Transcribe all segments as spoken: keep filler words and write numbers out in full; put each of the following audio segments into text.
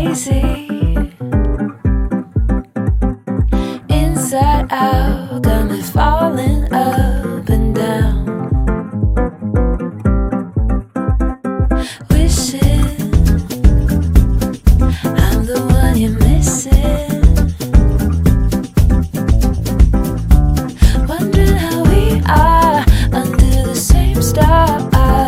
crazy. Inside out, got me falling up and down. Wishing I'm the one you're missing. Wondering how we are under the same stars.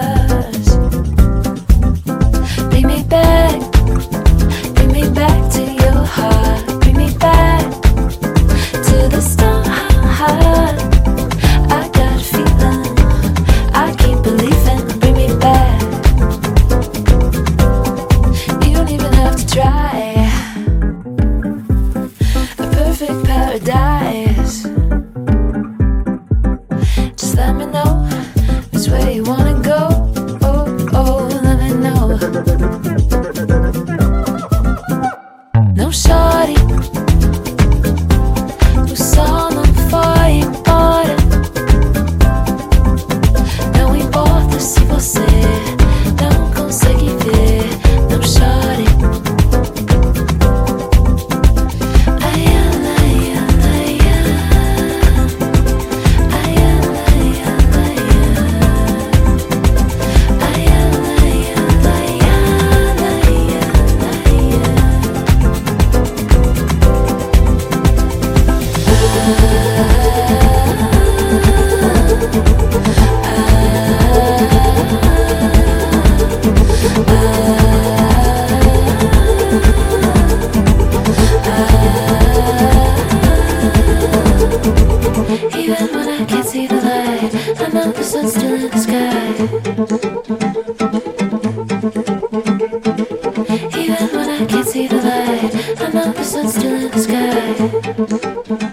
Bring me back, bring me back to your heart. Bring me back to the start. I got a feeling, I keep believing. Bring me back. You don't even have to try. A perfect paradise. Just let me know which way you wanna go. Oh, oh, let me know. No shorty who saw them before you bought it. Não importa se você não consegue ver. No shorty. Ai, ai, ai, ai, ai, ai, ai, even when I can't see the light, I know the sun's still in the sky. Even when I can't see the light, I know the sun's still in the sky.